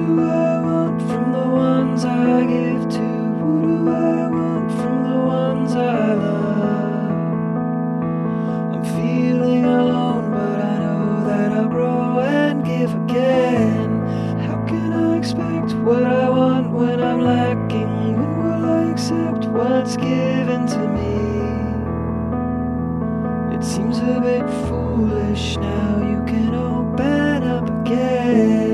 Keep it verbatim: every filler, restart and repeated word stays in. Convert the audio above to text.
do I want from the ones I give to? What do I want from the ones I love? I'm feeling alone, but I know that I'll grow and give again. How can I expect what I want when I'm lacking? When will I accept what's given to me? It seems a bit foolish now. You can open up again.